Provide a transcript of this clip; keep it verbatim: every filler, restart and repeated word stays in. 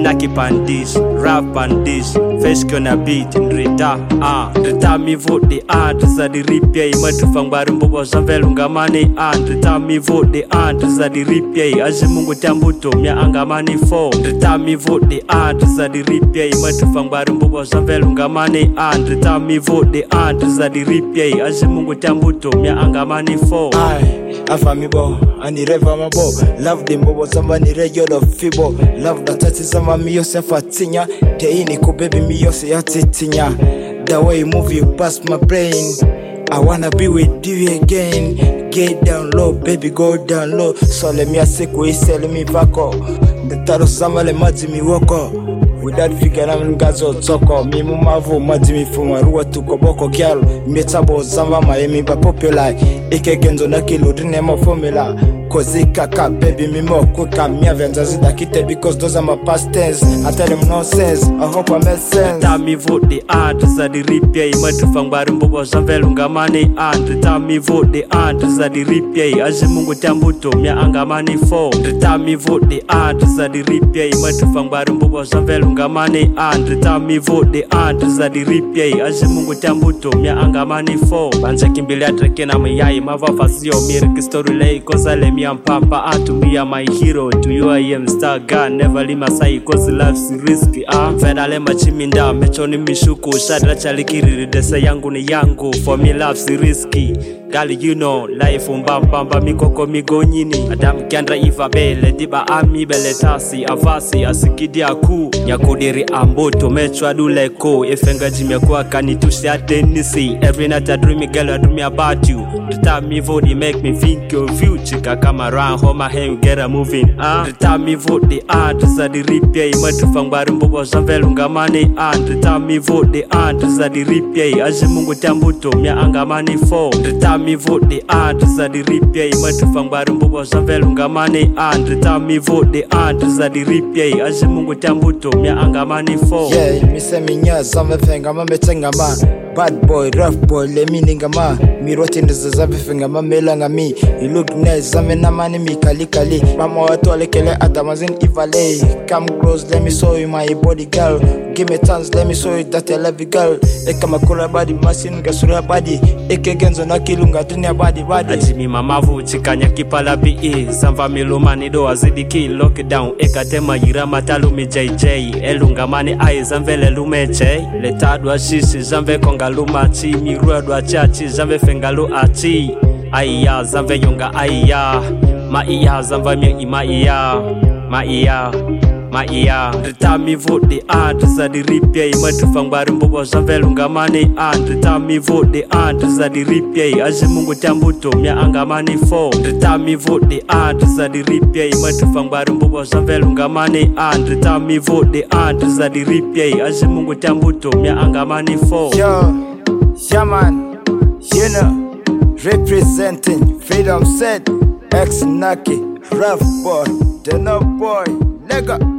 Naki pandis, rap pandis, face gonna beat in rita. Ah, rita mi vote the art za di replay. Matufang barumbo zavel ungamani and rita mi vote the art za di replay. Azimungu tambuto mia angamani fo. Rita mi vote the art za di replay. Matufang barumbo zavel ungamani and rita mi vote the art za di replay. Azimungu tambuto mia angamani fo. Aye, afami bo, ani reva mabo. Love them bobo samba ni regular fibo. Love that tati samba mi yose fatinya. Te ini ko baby mi yose yatitinya. The way you move you past my brain, I wanna be with you again. Get down low, baby, go down low. So let me ask you, say let me back up. The taro samba le maji mi woko. Without figure I'm ngazo toko. Mi mumavu maji mi fuma ruwa tuko boko girl. Metabo zamba Miami ba popular. Ike genzo na kilo drine ma formula. Cause kaka baby mi mo kuka mi avenza zida kite because those are my past tense. I tell them nonsense, I hope I make sense. Rita mi vote the art za di replay. Matufang barumbo zavel ungamani and rita mi vote the art za di replay. Azimungu tambuto mia angamani fo. Rita mi vote the art za di replay. Matufang barumbo zavel ungamani and rita mi vote the art za di replay. Azimungu tambuto mia angamani fo. Banze kimbilia treke na mayai mava fasio miriki story lay kozale mi ampapa atu be my hero. To you I am star god, never leave my side cause life's risky. Ah, fedale machiminda mechoni mishuku shadra chalikiri desa yangu ni yangu. For me life's risky. Girl, you know, life umbambamba mikoko migonyini. Adam kiandra iva bele, diba ami bele tasi, avasi, asikidi aku. Nyakudiri amboto, mechwa duleko. Ifenga jimya kwa kanitushi atenisi. Every night I dream, girl, I dream about you. The time me vote, it make me think of you. Chika come around, hold my hand, get her moving. Ah, the time me vote, the art za di replay. Matufang barumbo zavel ungamani and the time me vote, the art za di replay. Azimungu tambuto, mia angamani fo. The time me vote the art za di replay. Matufang barumbo zavel ungamani and the time me vote the art za di replay. Azimungu tambuto mia angamani fo. Yeah, mi se mi nya zame fenga ma metenga ma. Bad boy, rough boy, let me ninga ma. Mi roti ndiza zave fenga ma melanga mi. You look nice, zame na mani mi kali kali. Mama watu alekele atamazin ivale. Come close, let me show you my body girl. Give me chance, let me show you that I love you girl. Eka makula body, masin gasura body. Eke genzo na kilunga dunia body body. Ajimi mamavu chikanya kipala bi. Samva milumani do azidiki lockdown. Eka tema yirama talu mi J J. Elungamani ai zamvele lumeche. Letadwa shishi zamve konga lumachi. Mirua dwa chachi zamve fengalu achi. Aiya zamve yonga aiya. Maiya zamva mi imaiya. Maiya Maiya. Rita mi vote the art za di replay. Matufang barumbo zavel ungamani and rita mi vote the art za di replay. Azimungu tambuto mia angamani fo. Rita mi vote the art za di replay. Matufang barumbo zavel ungamani and rita mi vote the art za di replay. Azimungu tambuto mia angamani fo. Yo, yeah man, you know, representing Freedom Set, X Naki, rough boy, the no boy, nigga.